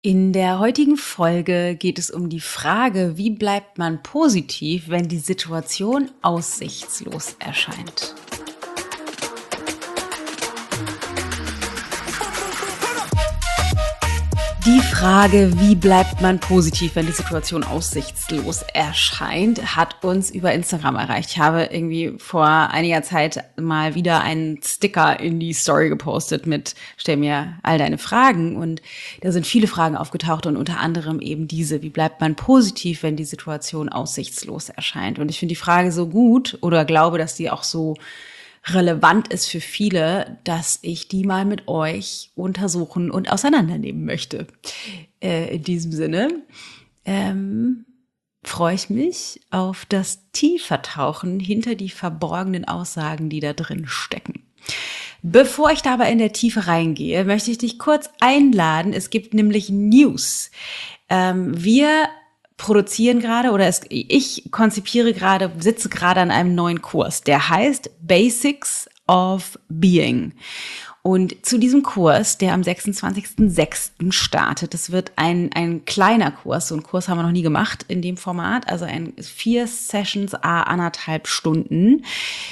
In der heutigen Folge geht es um die Frage, wie bleibt man positiv, wenn die Situation aussichtslos erscheint? Die Frage, wie bleibt man positiv, wenn die Situation aussichtslos erscheint, hat uns über Instagram erreicht. Ich habe irgendwie vor einiger Zeit mal wieder einen Sticker in die Story gepostet mit "Stell mir all deine Fragen", und da sind viele Fragen aufgetaucht und unter anderem eben diese: Wie bleibt man positiv, wenn die Situation aussichtslos erscheint? Und ich finde die Frage so gut oder glaube, dass die auch so relevant ist für viele, dass ich die mal mit euch untersuchen und auseinandernehmen möchte. In diesem Sinne freue ich mich auf das Tiefertauchen hinter die verborgenen Aussagen, die da drin stecken. Bevor ich da aber in der Tiefe reingehe, möchte ich dich kurz einladen. Es gibt nämlich News. Wir produzieren gerade ich konzipiere gerade, sitze gerade an einem neuen Kurs, der heißt Basics of Being. Und zu diesem Kurs, der am 26.06. startet, das wird ein kleiner Kurs, so einen Kurs haben wir noch nie gemacht in dem Format, also 4 Sessions, 1,5 Stunden,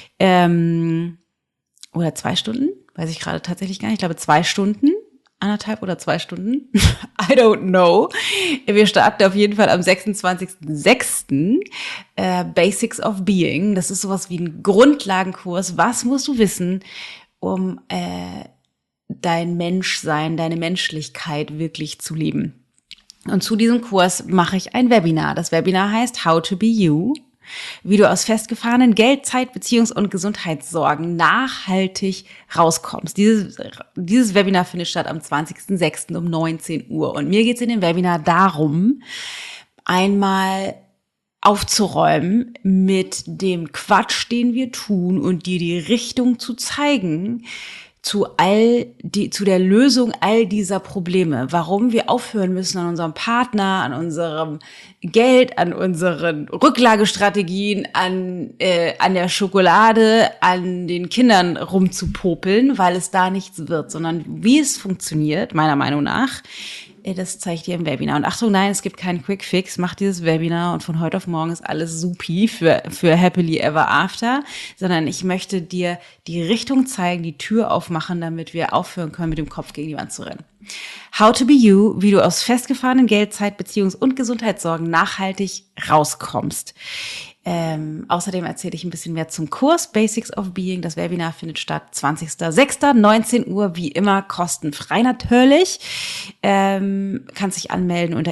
oder 2 Stunden, weiß ich gerade tatsächlich gar nicht, ich glaube 2 Stunden, 1,5 oder 2 Stunden. I don't know. Wir starten auf jeden Fall am 26.06. Basics of Being. Das ist sowas wie ein Grundlagenkurs. Was musst du wissen, um dein Menschsein, deine Menschlichkeit wirklich zu leben? Und zu diesem Kurs mache ich ein Webinar. Das Webinar heißt How to Be You. Wie du aus festgefahrenen Geld-, Zeit-, Beziehungs- und Gesundheitssorgen nachhaltig rauskommst. Dieses Webinar findet statt am 20.06. um 19 Uhr. Und mir geht es in dem Webinar darum, einmal aufzuräumen mit dem Quatsch, den wir tun, und dir die Richtung zu zeigen, zu der Lösung all dieser Probleme, warum wir aufhören müssen, an unserem Partner, an unserem Geld, an unseren Rücklagestrategien, an der Schokolade, an den Kindern rumzupopeln, weil es da nichts wird, sondern wie es funktioniert, meiner Meinung nach. Das zeige ich dir im Webinar. Und Achtung, nein, es gibt keinen Quick Fix. Mach dieses Webinar und von heute auf morgen ist alles supi für Happily Ever After. Sondern ich möchte dir die Richtung zeigen, die Tür aufmachen, damit wir aufhören können, mit dem Kopf gegen die Wand zu rennen. How to be you, wie du aus festgefahrenen Geld-, Zeit-, Beziehungs- und Gesundheitssorgen nachhaltig rauskommst. Außerdem erzähle ich ein bisschen mehr zum Kurs Basics of Being. Das Webinar findet statt 20.06. 19 Uhr, wie immer kostenfrei natürlich. Kannst dich anmelden unter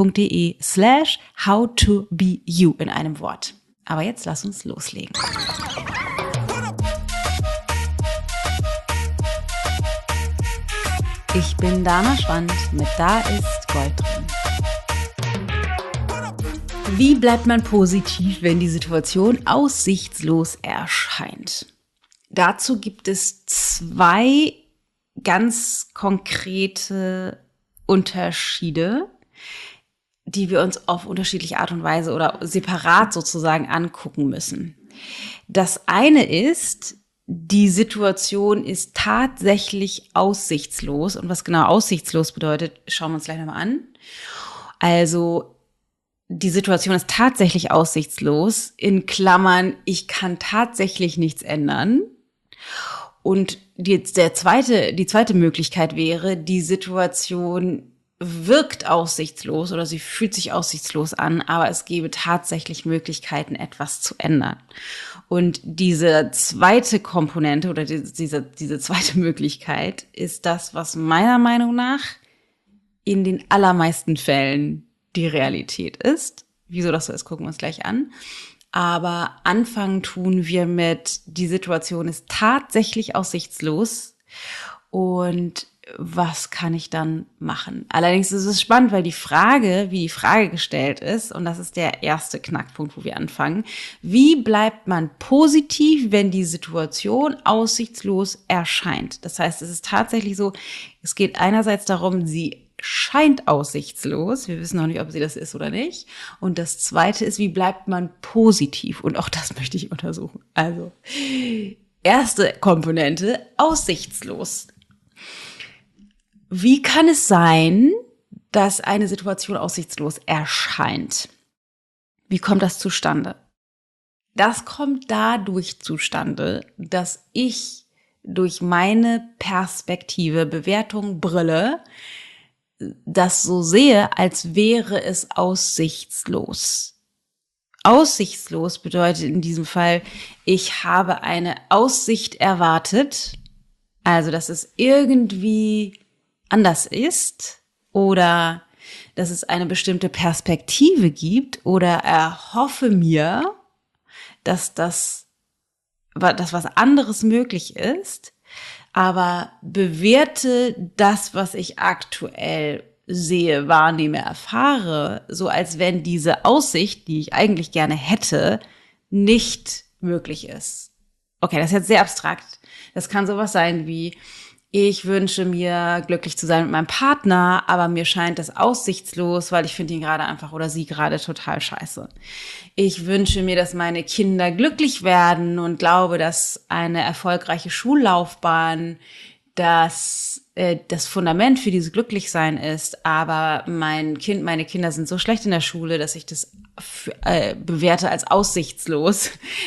ichgold.de/how-to-be-you in einem Wort. Aber jetzt lass uns loslegen. Ich bin Dana Schwand mit Da ist Gold drin. Wie bleibt man positiv, wenn die Situation aussichtslos erscheint? Dazu gibt es 2 ganz konkrete Unterschiede, die wir uns auf unterschiedliche Art und Weise oder separat sozusagen angucken müssen. Das eine ist, die Situation ist tatsächlich aussichtslos. Und was genau aussichtslos bedeutet, schauen wir uns gleich nochmal an. Also, die Situation ist tatsächlich aussichtslos, in Klammern, ich kann tatsächlich nichts ändern. Und die zweite Möglichkeit wäre, die Situation wirkt aussichtslos oder sie fühlt sich aussichtslos an, aber es gäbe tatsächlich Möglichkeiten, etwas zu ändern. Und diese zweite Komponente oder diese zweite Möglichkeit ist das, was meiner Meinung nach in den allermeisten Fällen die Realität ist. Wieso das so ist, gucken wir uns gleich an. Aber anfangen tun wir mit, die Situation ist tatsächlich aussichtslos und was kann ich dann machen? Allerdings ist es spannend, weil die Frage, wie die Frage gestellt ist, und das ist der erste Knackpunkt, wo wir anfangen, wie bleibt man positiv, wenn die Situation aussichtslos erscheint? Das heißt, es ist tatsächlich so, es geht einerseits darum, sie scheint aussichtslos. Wir wissen noch nicht, ob sie das ist oder nicht. Und das zweite ist, wie bleibt man positiv? Und auch das möchte ich untersuchen. Also, erste Komponente, aussichtslos. Wie kann es sein, dass eine Situation aussichtslos erscheint. Wie kommt das zustande? Das kommt dadurch zustande, dass ich durch meine Perspektive, Bewertung, Brille das so sehe, als wäre es aussichtslos. Aussichtslos bedeutet in diesem Fall, ich habe eine Aussicht erwartet, also dass es irgendwie anders ist oder dass es eine bestimmte Perspektive gibt oder erhoffe mir, dass das was anderes möglich ist, aber bewerte das, was ich aktuell sehe, wahrnehme, erfahre, so als wenn diese Aussicht, die ich eigentlich gerne hätte, nicht möglich ist. Okay, das ist jetzt sehr abstrakt. Das kann sowas sein wie, ich wünsche mir, glücklich zu sein mit meinem Partner, aber mir scheint das aussichtslos, weil ich finde ihn gerade einfach oder sie gerade total scheiße. Ich wünsche mir, dass meine Kinder glücklich werden und glaube, dass eine erfolgreiche Schullaufbahn das Fundament für dieses Glücklichsein ist, aber meine Kinder sind so schlecht in der Schule, dass ich das bewerte als aussichtslos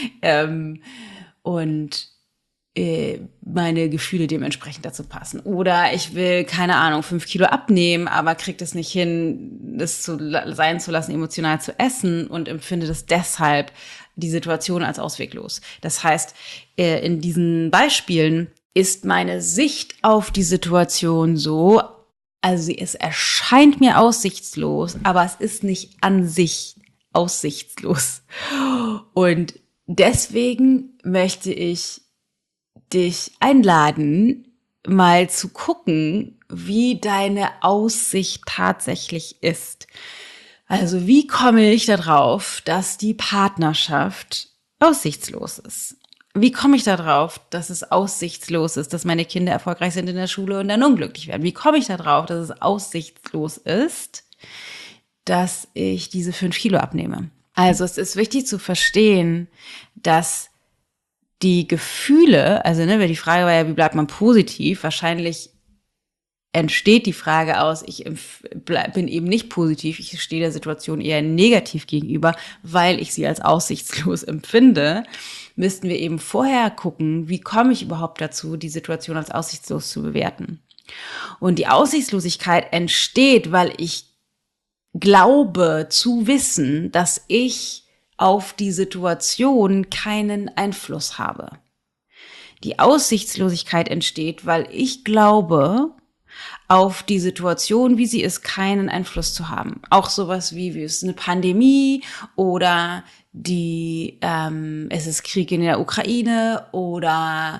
und meine Gefühle dementsprechend dazu passen. Oder ich will, keine Ahnung, 5 Kilo abnehmen, aber kriege das nicht hin, das sein zu lassen, emotional zu essen und empfinde das deshalb die Situation als ausweglos. Das heißt, in diesen Beispielen ist meine Sicht auf die Situation so, also es erscheint mir aussichtslos, aber es ist nicht an sich aussichtslos. Und deswegen möchte ich dich einladen, mal zu gucken, wie deine Aussicht tatsächlich ist. Also wie komme ich darauf, dass die Partnerschaft aussichtslos ist? Wie komme ich darauf, dass es aussichtslos ist, dass meine Kinder erfolgreich sind in der Schule und dann unglücklich werden? Wie komme ich darauf, dass es aussichtslos ist, dass ich diese 5 Kilo abnehme? Also es ist wichtig zu verstehen, dass die Gefühle, also weil die Frage war ja, wie bleibt man positiv? Wahrscheinlich entsteht die Frage aus, ich bin eben nicht positiv, ich stehe der Situation eher negativ gegenüber, weil ich sie als aussichtslos empfinde, müssten wir eben vorher gucken, wie komme ich überhaupt dazu, die Situation als aussichtslos zu bewerten. Und die Aussichtslosigkeit entsteht, weil ich glaube zu wissen, dass ich auf die Situation keinen Einfluss habe. Die Aussichtslosigkeit entsteht, weil ich glaube, auf die Situation, wie sie ist, keinen Einfluss zu haben. Auch sowas wie es ist eine Pandemie oder es ist Krieg in der Ukraine oder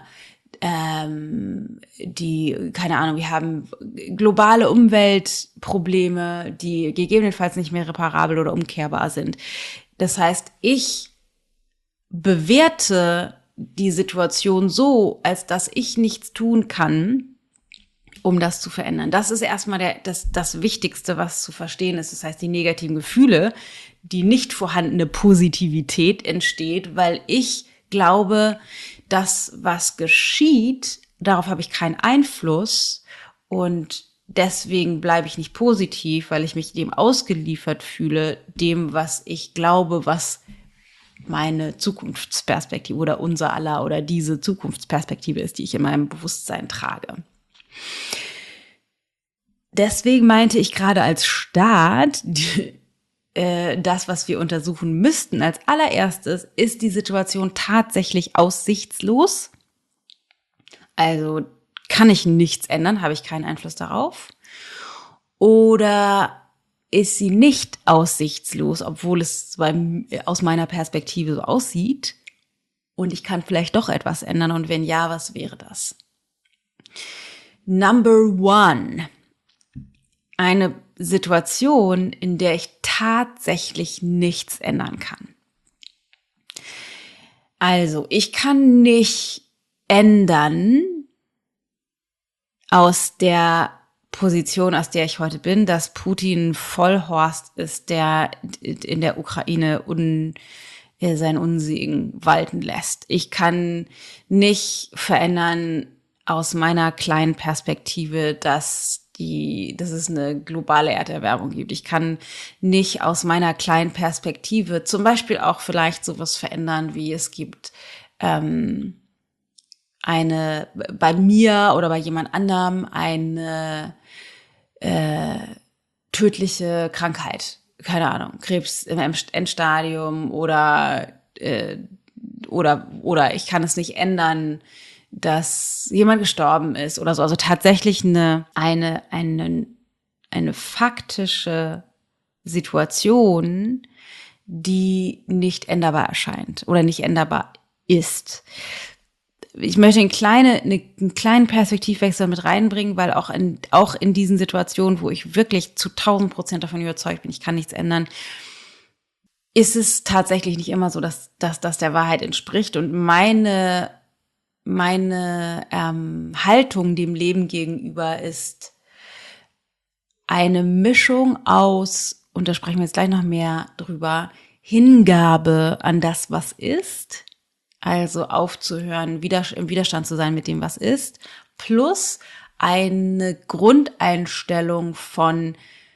keine Ahnung, wir haben globale Umweltprobleme, die gegebenenfalls nicht mehr reparabel oder umkehrbar sind. Das heißt, ich bewerte die Situation so, als dass ich nichts tun kann, um das zu verändern. Das ist erstmal das Wichtigste, was zu verstehen ist. Das heißt, die negativen Gefühle, die nicht vorhandene Positivität entsteht, weil ich glaube, das, was geschieht, darauf habe ich keinen Einfluss und deswegen bleibe ich nicht positiv, weil ich mich dem ausgeliefert fühle, dem, was ich glaube, was meine Zukunftsperspektive oder unser aller oder diese Zukunftsperspektive ist, die ich in meinem Bewusstsein trage. Deswegen meinte ich gerade als Start, das, was wir untersuchen müssten als allererstes, ist die Situation tatsächlich aussichtslos? Also kann ich nichts ändern, habe ich keinen Einfluss darauf? Oder ist sie nicht aussichtslos, obwohl es aus meiner Perspektive so aussieht? Und ich kann vielleicht doch etwas ändern und wenn ja, was wäre das? Number 1. Eine Situation, in der ich tatsächlich nichts ändern kann. Also, ich kann nicht ändern aus der Position, aus der ich heute bin, dass Putin Vollhorst ist, der in der Ukraine sein Unsegen walten lässt. Ich kann nicht verändern aus meiner kleinen Perspektive, dass dass es eine globale Erderwärmung gibt. Ich kann nicht aus meiner kleinen Perspektive zum Beispiel auch vielleicht sowas verändern, wie es gibt bei mir oder bei jemand anderem eine tödliche Krankheit. Keine Ahnung, Krebs im Endstadium oder ich kann es nicht ändern, dass jemand gestorben ist oder so. Also tatsächlich eine faktische Situation, die nicht änderbar erscheint oder nicht änderbar ist. Ich möchte einen kleinen Perspektivwechsel mit reinbringen, weil auch in diesen Situationen, wo ich wirklich zu 1000% davon überzeugt bin, ich kann nichts ändern, ist es tatsächlich nicht immer so, dass das der Wahrheit entspricht. Und meine Haltung dem Leben gegenüber ist eine Mischung aus, und da sprechen wir jetzt gleich noch mehr drüber, Hingabe an das, was ist, also aufzuhören, im Widerstand zu sein mit dem, was ist, plus eine Grundeinstellung von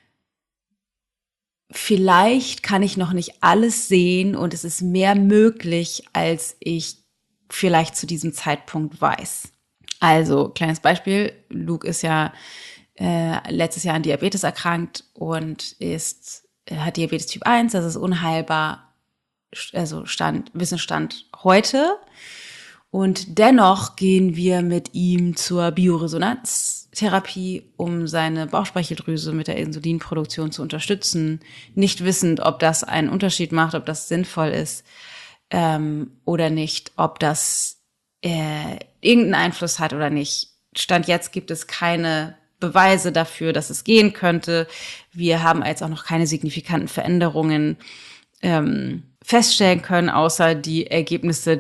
vielleicht kann ich noch nicht alles sehen und es ist mehr möglich, als ich vielleicht zu diesem Zeitpunkt weiß. Also, kleines Beispiel, Luke ist ja letztes Jahr an Diabetes erkrankt und hat Diabetes Typ 1, das ist unheilbar, also Wissensstand heute. Und dennoch gehen wir mit ihm zur Bioresonanztherapie, um seine Bauchspeicheldrüse mit der Insulinproduktion zu unterstützen, nicht wissend, ob das einen Unterschied macht, ob das sinnvoll ist oder nicht, ob das irgendeinen Einfluss hat oder nicht. Stand jetzt gibt es keine Beweise dafür, dass es gehen könnte. Wir haben jetzt auch noch keine signifikanten Veränderungen feststellen können, außer die Ergebnisse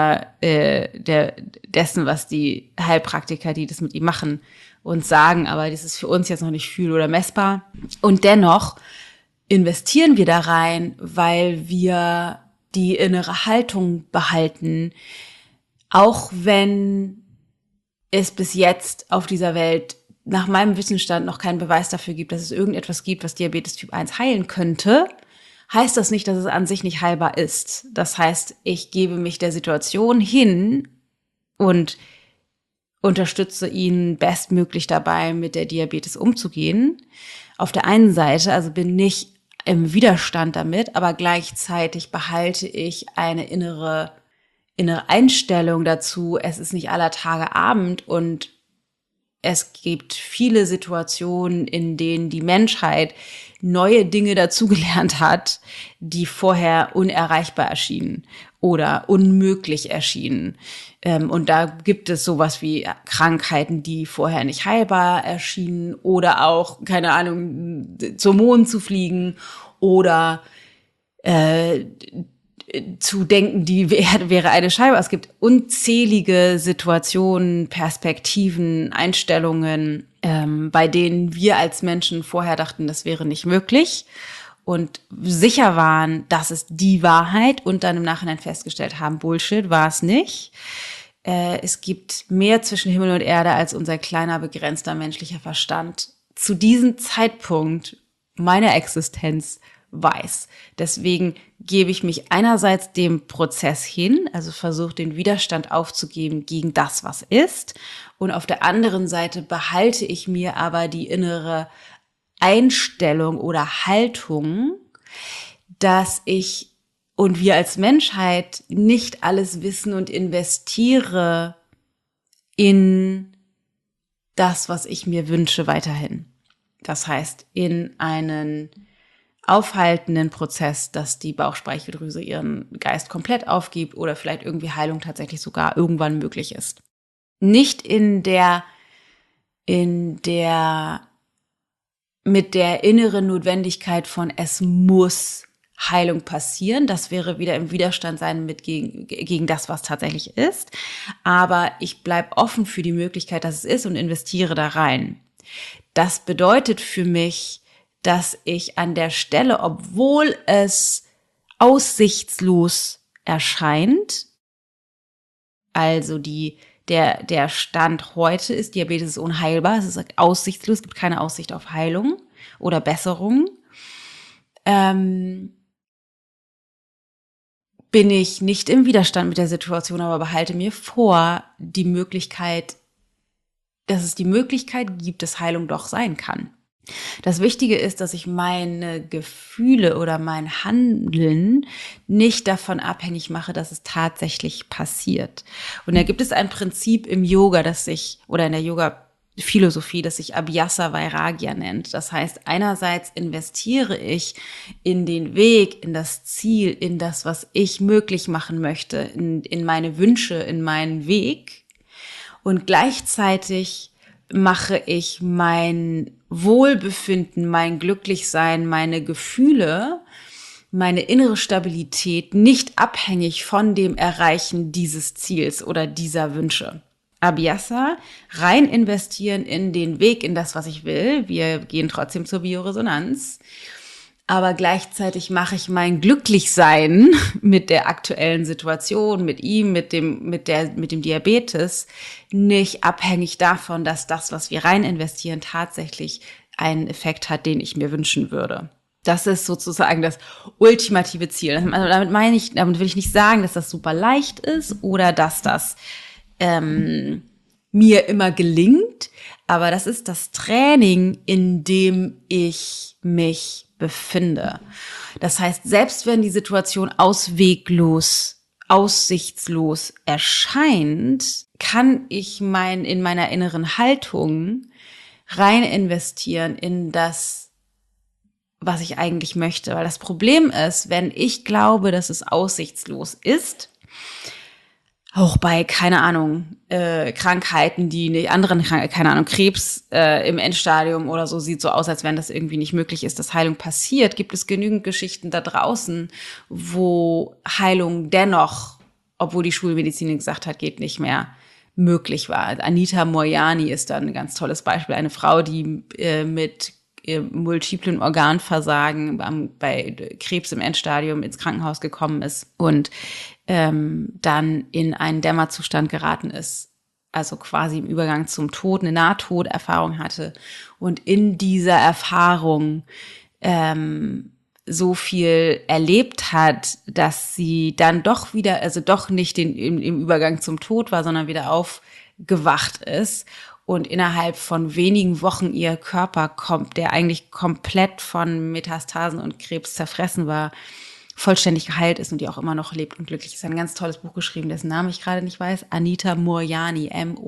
dessen, was die Heilpraktiker, die das mit ihm machen, uns sagen. Aber das ist für uns jetzt noch nicht fühl- oder messbar. Und dennoch investieren wir da rein, weil wir die innere Haltung behalten, auch wenn es bis jetzt auf dieser Welt nach meinem Wissensstand noch keinen Beweis dafür gibt, dass es irgendetwas gibt, was Diabetes Typ 1 heilen könnte, heißt das nicht, dass es an sich nicht heilbar ist. Das heißt, ich gebe mich der Situation hin und unterstütze ihn bestmöglich dabei, mit der Diabetes umzugehen. Auf der einen Seite, also bin nicht im Widerstand damit, aber gleichzeitig behalte ich eine innere Einstellung dazu, es ist nicht aller Tage Abend und es gibt viele Situationen, in denen die Menschheit neue Dinge dazugelernt hat, die vorher unerreichbar erschienen oder unmöglich erschienen. Und da gibt es sowas wie Krankheiten, die vorher nicht heilbar erschienen oder auch, keine Ahnung, zum Mond zu fliegen oder zu denken, die Erde wäre eine Scheibe. Es gibt unzählige Situationen, Perspektiven, Einstellungen, bei denen wir als Menschen vorher dachten, das wäre nicht möglich und sicher waren, das ist die Wahrheit und dann im Nachhinein festgestellt haben, Bullshit, war es nicht. Es gibt mehr zwischen Himmel und Erde, als unser kleiner, begrenzter menschlicher Verstand zu diesem Zeitpunkt meiner Existenz weiß. Deswegen gebe ich mich einerseits dem Prozess hin, also versuche den Widerstand aufzugeben gegen das, was ist. Und auf der anderen Seite behalte ich mir aber die innere Einstellung oder Haltung, dass ich und wir als Menschheit nicht alles wissen und investiere in das, was ich mir wünsche, weiterhin. Das heißt, in einen aufhaltenden Prozess, dass die Bauchspeicheldrüse ihren Geist komplett aufgibt oder vielleicht irgendwie Heilung tatsächlich sogar irgendwann möglich ist. Nicht mit der inneren Notwendigkeit von es muss Heilung passieren. Das wäre wieder im Widerstand sein gegen das, was tatsächlich ist. Aber ich bleibe offen für die Möglichkeit, dass es ist und investiere da rein. Das bedeutet für mich, dass ich an der Stelle, obwohl es aussichtslos erscheint, also die der Stand heute ist, Diabetes ist unheilbar, es ist aussichtslos, es gibt keine Aussicht auf Heilung oder Besserung. Bin ich nicht im Widerstand mit der Situation, aber behalte mir vor, die Möglichkeit, dass es die Möglichkeit gibt, dass Heilung doch sein kann. Das Wichtige ist, dass ich meine Gefühle oder mein Handeln nicht davon abhängig mache, dass es tatsächlich passiert. Und da gibt es ein Prinzip im Yoga, oder in der Yoga-Philosophie, das sich Abhyasa Vairagya nennt. Das heißt, einerseits investiere ich in den Weg, in das Ziel, in das, was ich möglich machen möchte, in meine Wünsche, in meinen Weg. Und gleichzeitig mache ich mein Wohlbefinden, mein Glücklichsein, meine Gefühle, meine innere Stabilität nicht abhängig von dem Erreichen dieses Ziels oder dieser Wünsche. Abhyasa, rein investieren in den Weg, in das, was ich will. Wir gehen trotzdem zur Bioresonanz. Aber gleichzeitig mache ich mein Glücklichsein mit der aktuellen Situation, mit ihm, mit dem Diabetes nicht abhängig davon, dass das, was wir rein investieren, tatsächlich einen Effekt hat, den ich mir wünschen würde. Das ist sozusagen das ultimative Ziel. Damit will ich nicht sagen, dass das super leicht ist oder dass das mir immer gelingt, aber das ist das Training, in dem ich mich befinde. Das heißt, selbst wenn die Situation ausweglos, aussichtslos erscheint, kann ich in meiner inneren Haltung rein investieren in das, was ich eigentlich möchte. Weil das Problem ist, wenn ich glaube, dass es aussichtslos ist, auch bei, keine Ahnung, Krankheiten, Krebs im Endstadium oder so, sieht so aus, als wenn das irgendwie nicht möglich ist, dass Heilung passiert, gibt es genügend Geschichten da draußen, wo Heilung dennoch, obwohl die Schulmedizin gesagt hat, geht nicht mehr, möglich war. Anita Moorjani ist da ein ganz tolles Beispiel, eine Frau, die mit multiplen Organversagen bei Krebs im Endstadium ins Krankenhaus gekommen ist und dann in einen Dämmerzustand geraten ist, also quasi im Übergang zum Tod, eine Nahtoderfahrung hatte und in dieser Erfahrung so viel erlebt hat, dass sie dann doch wieder, also doch nicht im Übergang zum Tod war, sondern wieder aufgewacht ist und innerhalb von wenigen Wochen ihr Körper der eigentlich komplett von Metastasen und Krebs zerfressen war, vollständig geheilt ist und die auch immer noch lebt und glücklich ist. Ein ganz tolles Buch geschrieben, dessen Namen ich gerade nicht weiß. Anita Moorjani,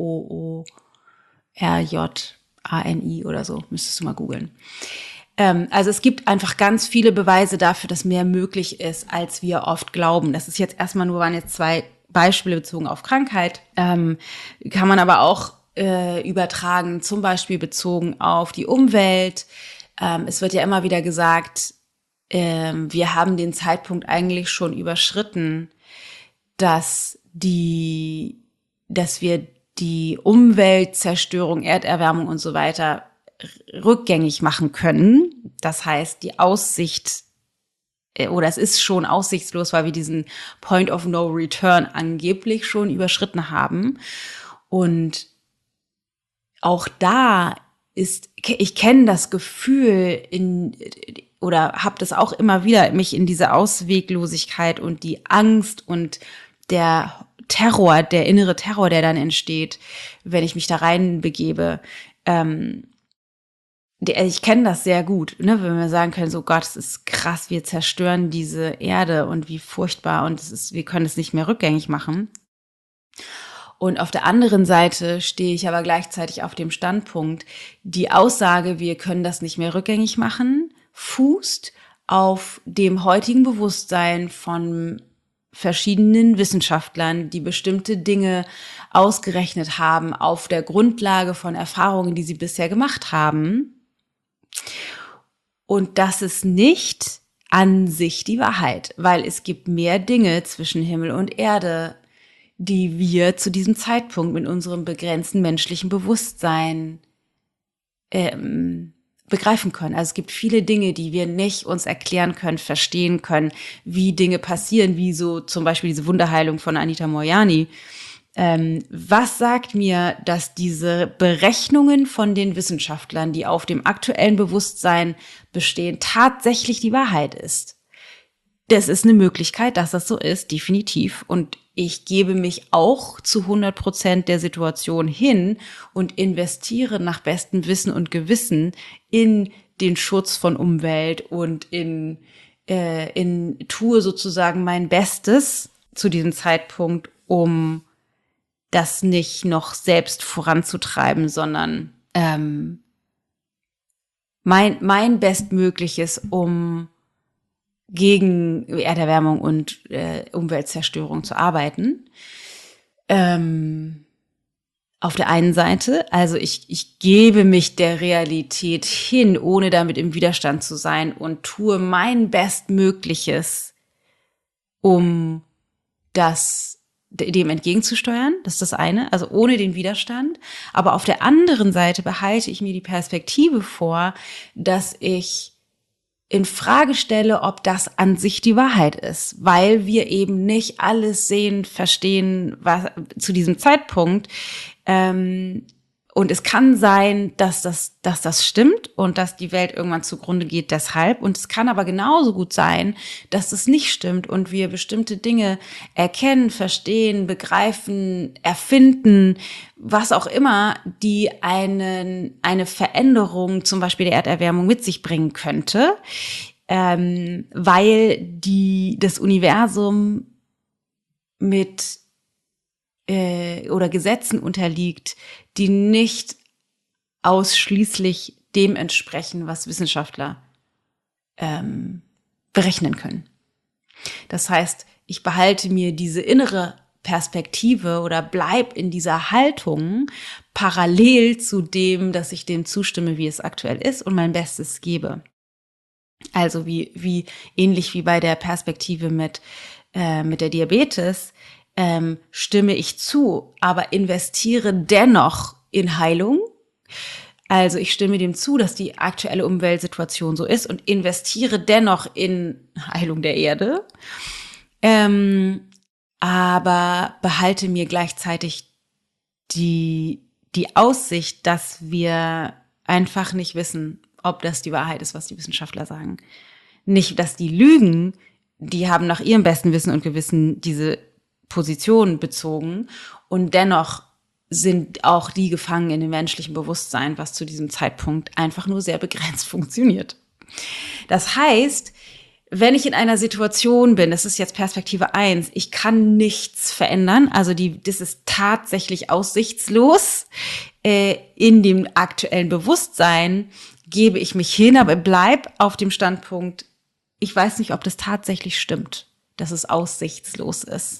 Moorjani oder so. Müsstest du mal googeln. Also es gibt einfach ganz viele Beweise dafür, dass mehr möglich ist, als wir oft glauben. Das ist jetzt waren jetzt 2 Beispiele bezogen auf Krankheit. Kann man aber auch übertragen, zum Beispiel bezogen auf die Umwelt. Es wird ja immer wieder gesagt, wir haben den Zeitpunkt eigentlich schon überschritten, dass wir die Umweltzerstörung, Erderwärmung und so weiter rückgängig machen können. Das heißt, die Aussicht oder es ist schon aussichtslos, weil wir diesen Point of No Return angeblich schon überschritten haben. Und auch da ich kenne das Gefühl oder habe das auch immer wieder, mich in diese Ausweglosigkeit und die Angst und der innere Terror, der dann entsteht, wenn ich mich da reinbegebe. Ich kenne das sehr gut, ne? Wenn wir sagen können, so Gott, es ist krass, wir zerstören diese Erde und wie furchtbar und wir können es nicht mehr rückgängig machen. Und auf der anderen Seite stehe ich aber gleichzeitig auf dem Standpunkt, die Aussage, wir können das nicht mehr rückgängig machen, fußt auf dem heutigen Bewusstsein von verschiedenen Wissenschaftlern, die bestimmte Dinge ausgerechnet haben auf der Grundlage von Erfahrungen, die sie bisher gemacht haben. Und das ist nicht an sich die Wahrheit, weil es gibt mehr Dinge zwischen Himmel und Erde, die wir zu diesem Zeitpunkt mit unserem begrenzten menschlichen Bewusstsein begreifen können. Also es gibt viele Dinge, die wir nicht uns erklären können, verstehen können, wie Dinge passieren, wie so zum Beispiel diese Wunderheilung von Anita Moorjani. Was sagt mir, dass diese Berechnungen von den Wissenschaftlern, die auf dem aktuellen Bewusstsein bestehen, tatsächlich die Wahrheit ist? Das ist eine Möglichkeit, dass das so ist, definitiv. Und ich gebe mich auch zu 100% der Situation hin und investiere nach bestem Wissen und Gewissen in den Schutz von Umwelt und tue sozusagen mein Bestes zu diesem Zeitpunkt, um das nicht noch selbst voranzutreiben, sondern mein Bestmögliches, um gegen Erderwärmung und Umweltzerstörung zu arbeiten. Auf der einen Seite, also ich gebe mich der Realität hin, ohne damit im Widerstand zu sein und tue mein Bestmögliches, um dem entgegenzusteuern. Das ist das eine, also ohne den Widerstand. Aber auf der anderen Seite behalte ich mir die Perspektive vor, dass ich in Frage stelle, ob das an sich die Wahrheit ist, weil wir eben nicht alles sehen, verstehen, was zu diesem Zeitpunkt. Und es kann sein, dass das stimmt und dass die Welt irgendwann zugrunde geht deshalb. Und es kann aber genauso gut sein, dass das nicht stimmt und wir bestimmte Dinge erkennen, verstehen, begreifen, erfinden, was auch immer, die eine Veränderung zum Beispiel der Erderwärmung mit sich bringen könnte, weil das Universum mit oder Gesetzen unterliegt, die nicht ausschließlich dem entsprechen, was Wissenschaftler berechnen können. Das heißt, ich behalte mir diese innere Perspektive oder bleib in dieser Haltung parallel zu dem, dass ich dem zustimme, wie es aktuell ist und mein Bestes gebe. Also wie ähnlich wie bei der Perspektive mit der Diabetes, stimme ich zu, aber investiere dennoch in Heilung. Also ich stimme dem zu, dass die aktuelle Umweltsituation so ist und investiere dennoch in Heilung der Erde, aber behalte mir gleichzeitig die Aussicht, dass wir einfach nicht wissen, ob das die Wahrheit ist, was die Wissenschaftler sagen. Nicht, dass die lügen, die haben nach ihrem besten Wissen und Gewissen diese Position bezogen und dennoch sind auch die gefangen in dem menschlichen Bewusstsein, was zu diesem Zeitpunkt einfach nur sehr begrenzt funktioniert. Das heißt, wenn ich in einer Situation bin, das ist jetzt Perspektive 1, ich kann nichts verändern, also das ist tatsächlich aussichtslos, in dem aktuellen Bewusstsein gebe ich mich hin, aber bleib auf dem Standpunkt, ich weiß nicht, ob das tatsächlich stimmt, dass es aussichtslos ist.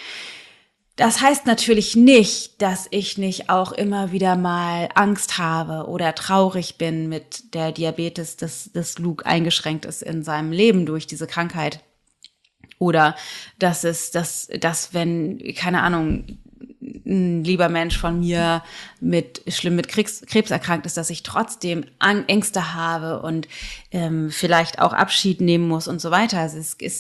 Das heißt natürlich nicht, dass ich nicht auch immer wieder mal Angst habe oder traurig bin mit der Diabetes, dass Luke eingeschränkt ist in seinem Leben durch diese Krankheit. Oder dass wenn, keine Ahnung, ein lieber Mensch von mir schlimm mit Krebs erkrankt ist, dass ich trotzdem Ängste habe und vielleicht auch Abschied nehmen muss und so weiter. Also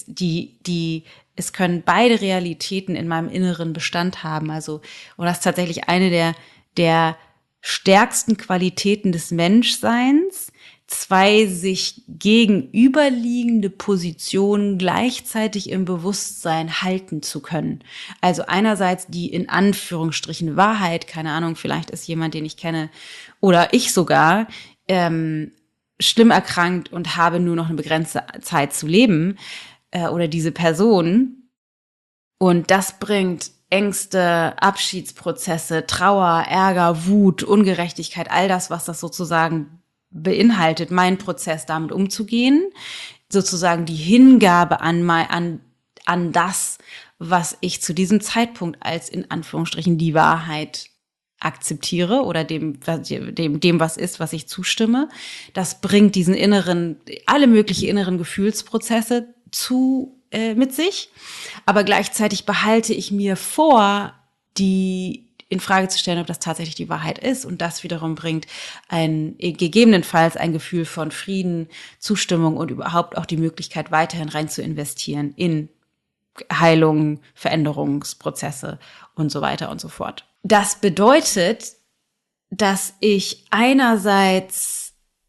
es können beide Realitäten in meinem inneren Bestand haben. Also, und das ist tatsächlich eine der stärksten Qualitäten des Menschseins, zwei sich gegenüberliegende Positionen gleichzeitig im Bewusstsein halten zu können. Also einerseits die in Anführungsstrichen Wahrheit, keine Ahnung, vielleicht ist jemand, den ich kenne, oder ich sogar, schlimm erkrankt und habe nur noch eine begrenzte Zeit zu leben, oder diese Person. Und das bringt Ängste, Abschiedsprozesse, Trauer, Ärger, Wut, Ungerechtigkeit, all das, was das sozusagen beinhaltet, meinen Prozess damit umzugehen, sozusagen die Hingabe an das, was ich zu diesem Zeitpunkt als in Anführungsstrichen die Wahrheit akzeptiere oder dem, was ist, was ich zustimme. Das bringt diesen alle möglichen inneren Gefühlsprozesse mit sich. Aber gleichzeitig behalte ich mir vor, die in Frage zu stellen, ob das tatsächlich die Wahrheit ist. Und das wiederum bringt gegebenenfalls ein Gefühl von Frieden, Zustimmung und überhaupt auch die Möglichkeit, weiterhin rein zu investieren in Heilung, Veränderungsprozesse und so weiter und so fort. Das bedeutet, dass ich einerseits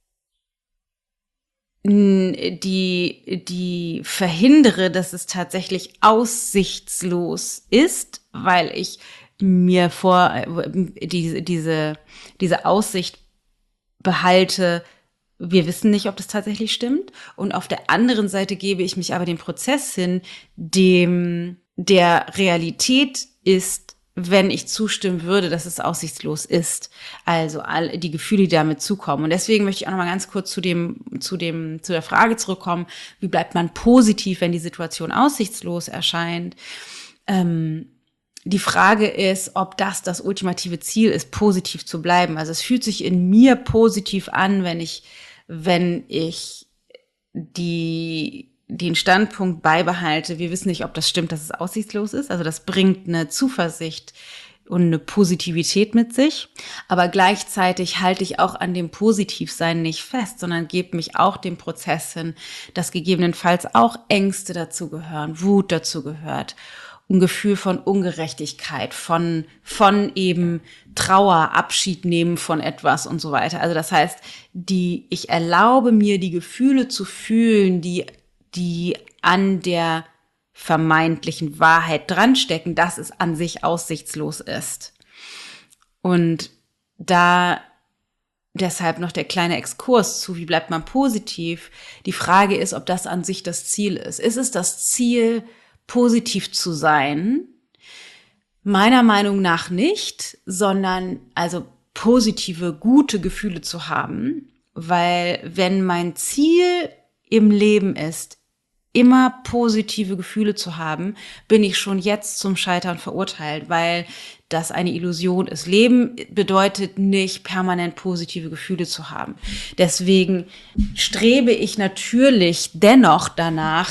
die verhindere, dass es tatsächlich aussichtslos ist, weil ich mir diese Aussicht behalte, wir wissen nicht, ob das tatsächlich stimmt. Und auf der anderen Seite gebe ich mich aber dem Prozess hin, dem der Realität ist, wenn ich zustimmen würde, dass es aussichtslos ist. Also all die Gefühle, die damit zukommen. Und deswegen möchte ich auch noch mal ganz kurz zu der Frage zurückkommen: Wie bleibt man positiv, wenn die Situation aussichtslos erscheint? Die Frage ist, ob das ultimative Ziel ist, positiv zu bleiben. Also es fühlt sich in mir positiv an, wenn ich den Standpunkt beibehalte, wir wissen nicht, ob das stimmt, dass es aussichtslos ist. Also das bringt eine Zuversicht und eine Positivität mit sich. Aber gleichzeitig halte ich auch an dem Positivsein nicht fest, sondern gebe mich auch dem Prozess hin, dass gegebenenfalls auch Ängste dazu gehören, Wut dazu gehört, ein Gefühl von Ungerechtigkeit, von eben Trauer, Abschied nehmen von etwas und so weiter. Also das heißt, ich erlaube mir, die Gefühle zu fühlen, die an der vermeintlichen Wahrheit dranstecken, dass es an sich aussichtslos ist. Und deshalb noch der kleine Exkurs zu, wie bleibt man positiv? Die Frage ist, ob das an sich das Ziel ist. Ist es das Ziel, positiv zu sein? Meiner Meinung nach nicht, sondern also positive, gute Gefühle zu haben, weil wenn mein Ziel im Leben ist, immer positive Gefühle zu haben, bin ich schon jetzt zum Scheitern verurteilt, weil das eine Illusion ist. Leben bedeutet nicht, permanent positive Gefühle zu haben. Deswegen strebe ich natürlich dennoch danach,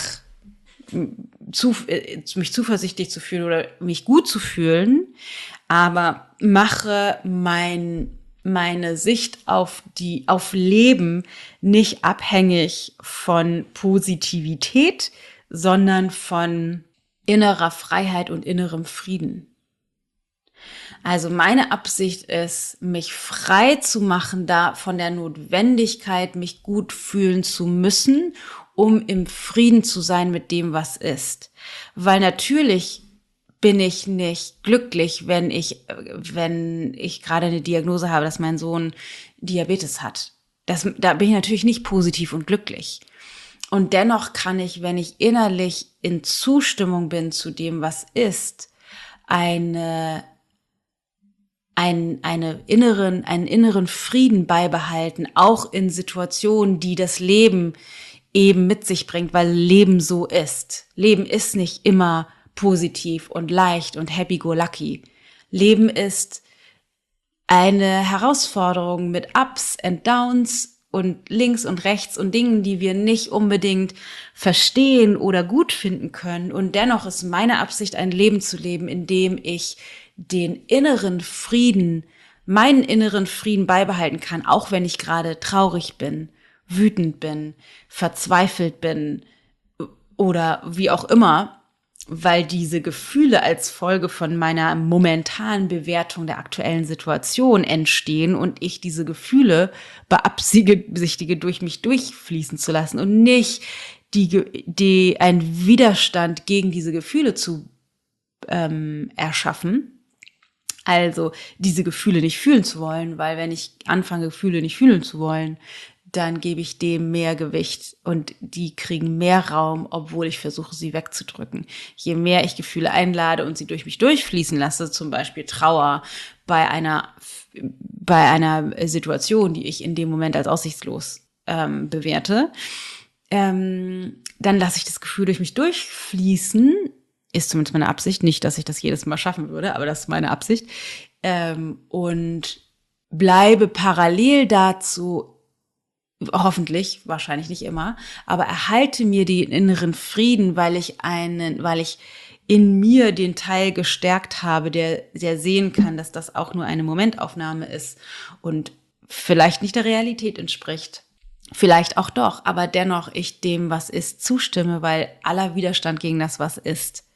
mich zuversichtlich zu fühlen oder mich gut zu fühlen, aber mache meine Sicht auf Leben nicht abhängig von Positivität, sondern von innerer Freiheit und innerem Frieden. Also meine Absicht ist, mich frei zu machen von der Notwendigkeit, mich gut fühlen zu müssen, um im Frieden zu sein mit dem, was ist. Weil natürlich bin ich nicht glücklich, wenn ich gerade eine Diagnose habe, dass mein Sohn Diabetes hat. Da bin ich natürlich nicht positiv und glücklich. Und dennoch kann ich, wenn ich innerlich in Zustimmung bin zu dem, was ist, einen inneren Frieden beibehalten, auch in Situationen, die das Leben eben mit sich bringt, weil Leben so ist. Leben ist nicht immer positiv und leicht und happy-go-lucky. Leben ist eine Herausforderung mit Ups and Downs und links und rechts und Dingen, die wir nicht unbedingt verstehen oder gut finden können. Und dennoch ist meine Absicht, ein Leben zu leben, in dem ich meinen inneren Frieden beibehalten kann, auch wenn ich gerade traurig bin, wütend bin, verzweifelt bin oder wie auch immer, weil diese Gefühle als Folge von meiner momentanen Bewertung der aktuellen Situation entstehen und ich diese Gefühle beabsichtige, durch mich durchfließen zu lassen und nicht einen Widerstand gegen diese Gefühle zu erschaffen. Also diese Gefühle nicht fühlen zu wollen, weil wenn ich anfange, Gefühle nicht fühlen zu wollen, dann gebe ich dem mehr Gewicht und die kriegen mehr Raum, obwohl ich versuche, sie wegzudrücken. Je mehr ich Gefühle einlade und sie durch mich durchfließen lasse, zum Beispiel Trauer bei einer Situation, die ich in dem Moment als aussichtslos bewerte, dann lasse ich das Gefühl durch mich durchfließen. Ist zumindest meine Absicht. Nicht, dass ich das jedes Mal schaffen würde, aber das ist meine Absicht. Und bleibe parallel dazu, hoffentlich, wahrscheinlich nicht immer, aber erhalte mir den inneren Frieden, weil ich in mir den Teil gestärkt habe, der sehen kann, dass das auch nur eine Momentaufnahme ist und vielleicht nicht der Realität entspricht. Vielleicht auch doch, aber dennoch ich dem, was ist, zustimme, weil aller Widerstand gegen das, was ist,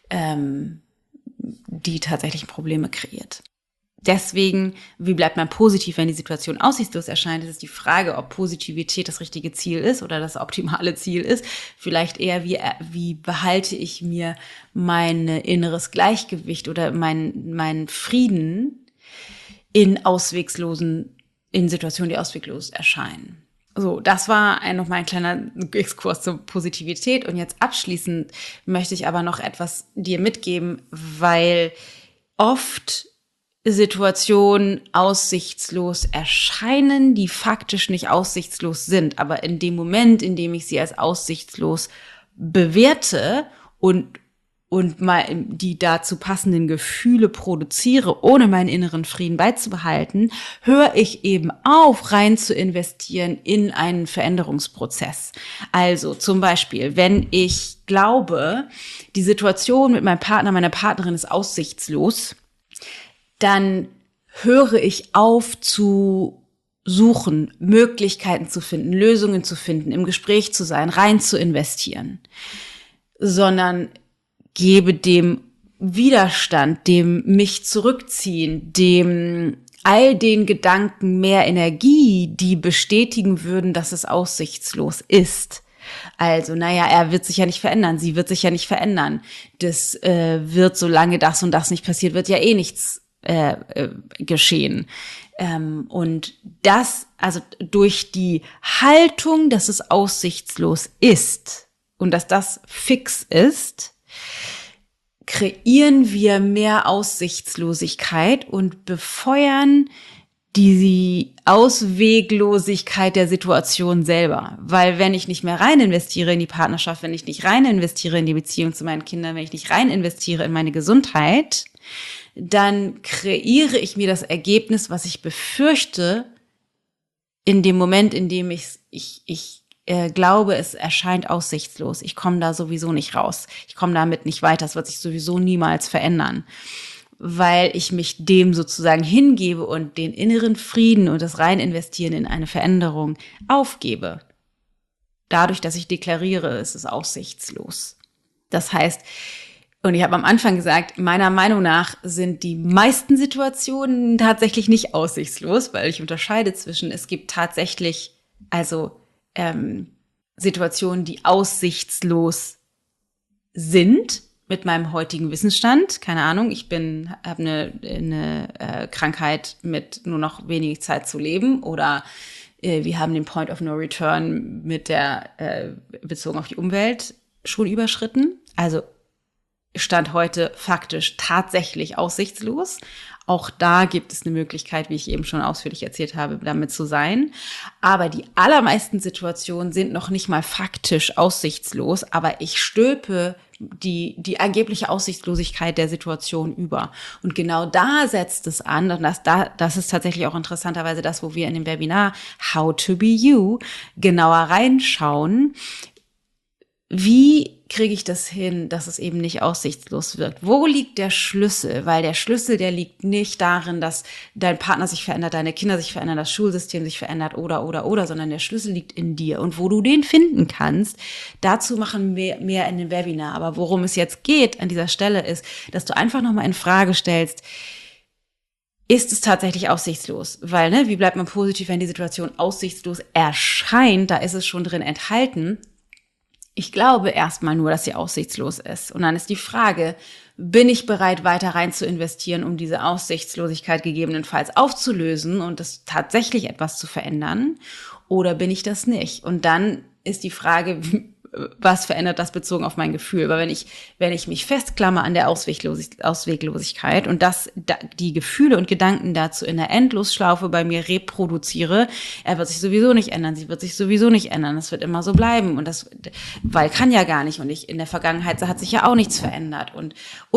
die tatsächlich Probleme kreiert. Deswegen, wie bleibt man positiv, wenn die Situation aussichtslos erscheint? Es ist die Frage, ob Positivität das richtige Ziel ist oder das optimale Ziel ist. Vielleicht eher, wie behalte ich mir mein inneres Gleichgewicht oder meinen Frieden in Situationen, die ausweglos erscheinen. So, das war nochmal ein kleiner Exkurs zur Positivität. Und jetzt abschließend möchte ich aber noch etwas dir mitgeben, weil oft Situationen aussichtslos erscheinen, die faktisch nicht aussichtslos sind. Aber in dem Moment, in dem ich sie als aussichtslos bewerte und mal die dazu passenden Gefühle produziere, ohne meinen inneren Frieden beizubehalten, höre ich eben auf, rein zu investieren in einen Veränderungsprozess. Also zum Beispiel, wenn ich glaube, die Situation mit meinem Partner, meiner Partnerin ist aussichtslos, dann höre ich auf zu suchen, Möglichkeiten zu finden, Lösungen zu finden, im Gespräch zu sein, rein zu investieren, sondern gebe dem Widerstand, dem mich zurückziehen, dem all den Gedanken mehr Energie, die bestätigen würden, dass es aussichtslos ist. Also, er wird sich ja nicht verändern, sie wird sich ja nicht verändern. Das wird, solange das und das nicht passiert, wird ja eh nichts geschehen. Und das, also durch die Haltung, dass es aussichtslos ist und dass das fix ist, kreieren wir mehr Aussichtslosigkeit und befeuern die Ausweglosigkeit der Situation selber. Weil wenn ich nicht mehr rein investiere in die Partnerschaft, wenn ich nicht rein investiere in die Beziehung zu meinen Kindern, wenn ich nicht rein investiere in meine Gesundheit, dann kreiere ich mir das Ergebnis, was ich befürchte, in dem Moment, in dem ich glaube, es erscheint aussichtslos. Ich komme da sowieso nicht raus. Ich komme damit nicht weiter. Es wird sich sowieso niemals verändern, weil ich mich dem sozusagen hingebe und den inneren Frieden und das Reininvestieren in eine Veränderung aufgebe. Dadurch, dass ich deklariere, es ist aussichtslos. Das heißt, und ich habe am Anfang gesagt, meiner Meinung nach sind die meisten Situationen tatsächlich nicht aussichtslos, weil ich unterscheide zwischen, es gibt tatsächlich, Situationen, die aussichtslos sind mit meinem heutigen Wissensstand. Keine Ahnung, ich habe eine Krankheit mit nur noch wenig Zeit zu leben oder wir haben den Point of No Return mit der bezogen auf die Umwelt schon überschritten. Also Stand heute faktisch tatsächlich aussichtslos. Auch da gibt es eine Möglichkeit, wie ich eben schon ausführlich erzählt habe, damit zu sein. Aber die allermeisten Situationen sind noch nicht mal faktisch aussichtslos, aber ich stülpe die angebliche Aussichtslosigkeit der Situation über. Und genau da setzt es an, und das ist tatsächlich auch interessanterweise das, wo wir in dem Webinar How to Be You genauer reinschauen. Wie kriege ich das hin, dass es eben nicht aussichtslos wirkt? Wo liegt der Schlüssel? Weil der Schlüssel, der liegt nicht darin, dass dein Partner sich verändert, deine Kinder sich verändern, das Schulsystem sich verändert oder, sondern der Schlüssel liegt in dir. Und wo du den finden kannst, dazu machen wir mehr in dem Webinar. Aber worum es jetzt geht an dieser Stelle ist, dass du einfach nochmal in Frage stellst, ist es tatsächlich aussichtslos? Weil, wie bleibt man positiv, wenn die Situation aussichtslos erscheint? Da ist es schon drin enthalten. Ich glaube erstmal nur, dass sie aussichtslos ist. Und dann ist die Frage, bin ich bereit, weiter rein zu investieren, um diese Aussichtslosigkeit gegebenenfalls aufzulösen und das tatsächlich etwas zu verändern? Oder bin ich das nicht? Und dann ist die Frage, was verändert das bezogen auf mein Gefühl? Weil wenn ich mich festklammer an der Ausweglosigkeit und die Gefühle und Gedanken dazu in der Endlosschlaufe bei mir reproduziere, er wird sich sowieso nicht ändern, sie wird sich sowieso nicht ändern, es wird immer so bleiben und weil kann ja gar nicht und in der Vergangenheit hat sich ja auch nichts verändert und,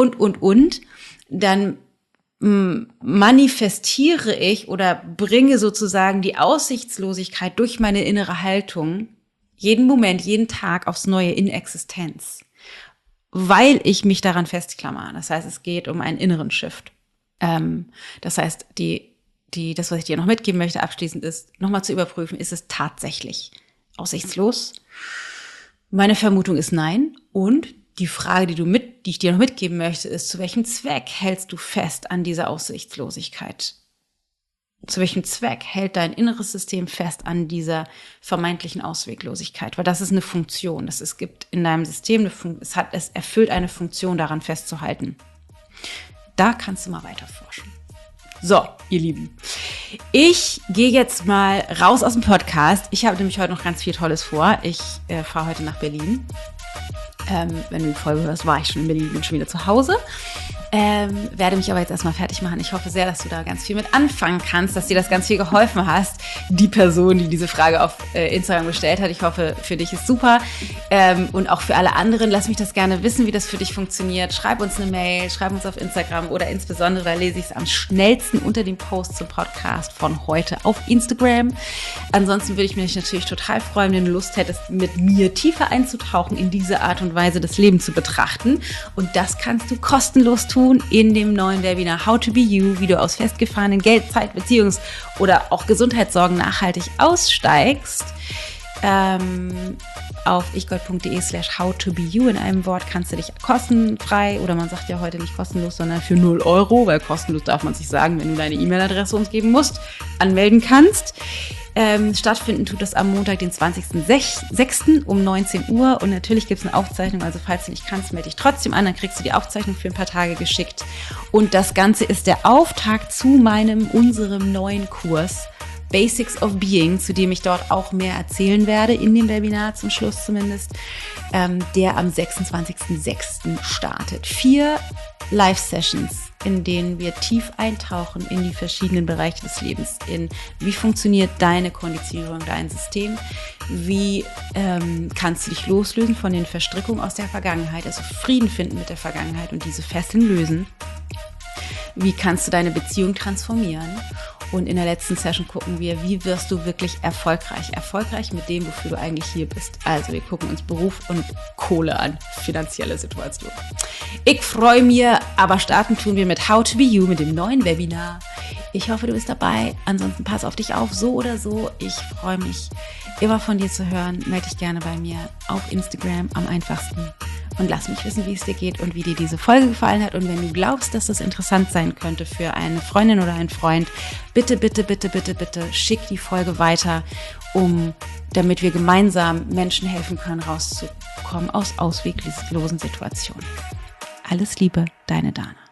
dann manifestiere ich oder bringe sozusagen die Aussichtslosigkeit durch meine innere Haltung jeden Moment, jeden Tag aufs Neue in Existenz, weil ich mich daran festklammer. Das heißt, es geht um einen inneren Shift. Das heißt, das, was ich dir noch mitgeben möchte, abschließend ist, nochmal zu überprüfen, ist es tatsächlich aussichtslos? Meine Vermutung ist nein. Und die Frage, die du die ich dir noch mitgeben möchte, ist, zu welchem Zweck hältst du fest an dieser Aussichtslosigkeit? Zu welchem Zweck hält dein inneres System fest an dieser vermeintlichen Ausweglosigkeit? Weil das ist eine Funktion. Es gibt in deinem System, es erfüllt eine Funktion, daran festzuhalten. Da kannst du mal weiter forschen. So, ihr Lieben, ich gehe jetzt mal raus aus dem Podcast. Ich habe nämlich heute noch ganz viel Tolles vor. Ich fahre heute nach Berlin. Wenn du die Folge hörst, war ich schon in Berlin, bin schon wieder zu Hause. Werde mich aber jetzt erstmal fertig machen. Ich hoffe sehr, dass du da ganz viel mit anfangen kannst, dass dir das ganz viel geholfen hast. Die Person, die diese Frage auf Instagram gestellt hat, ich hoffe, für dich ist super. Und auch für alle anderen, lass mich das gerne wissen, wie das für dich funktioniert. Schreib uns eine Mail, schreib uns auf Instagram oder insbesondere, da lese ich es am schnellsten unter dem Post zum Podcast von heute auf Instagram. Ansonsten würde ich mich natürlich total freuen, wenn du Lust hättest, mit mir tiefer einzutauchen, in diese Art und Weise das Leben zu betrachten. Und das kannst du kostenlos tun in dem neuen Webinar How to Be You, wie du aus festgefahrenen Geld-, Zeit-, Beziehungs- oder auch Gesundheitssorgen nachhaltig aussteigst. Auf ichgold.de/howtobeyou in einem Wort kannst du dich kostenfrei, oder man sagt ja heute nicht kostenlos, sondern für 0 €, weil kostenlos darf man sich sagen, wenn du deine E-Mail-Adresse uns geben musst, anmelden kannst. Stattfinden tut das am Montag, den 20.06. um 19 Uhr. Und natürlich gibt es eine Aufzeichnung, also falls du nicht kannst, melde dich trotzdem an, dann kriegst du die Aufzeichnung für ein paar Tage geschickt. Und das Ganze ist der Auftakt zu unserem neuen Kurs Basics of Being, zu dem ich dort auch mehr erzählen werde, in dem Webinar zum Schluss zumindest, der am 26.06. startet. 4 Live-Sessions, in denen wir tief eintauchen in die verschiedenen Bereiche des Lebens, in wie funktioniert deine Konditionierung, dein System, wie kannst du dich loslösen von den Verstrickungen aus der Vergangenheit, also Frieden finden mit der Vergangenheit und diese Fesseln lösen, wie kannst du deine Beziehung transformieren. Und in der letzten Session gucken wir, wie wirst du wirklich erfolgreich mit dem, wofür du eigentlich hier bist. Also wir gucken uns Beruf und Kohle an, finanzielle Situation. Ich freue mich, aber starten tun wir mit How to Be You, mit dem neuen Webinar. Ich hoffe, du bist dabei. Ansonsten pass auf dich auf, so oder so. Ich freue mich, immer von dir zu hören. Melde dich gerne bei mir auf Instagram, am einfachsten. Und lass mich wissen, wie es dir geht und wie dir diese Folge gefallen hat. Und wenn du glaubst, dass das interessant sein könnte für eine Freundin oder einen Freund, bitte schick die Folge weiter, damit wir gemeinsam Menschen helfen können, rauszukommen aus ausweglosen Situationen. Alles Liebe, deine Dana.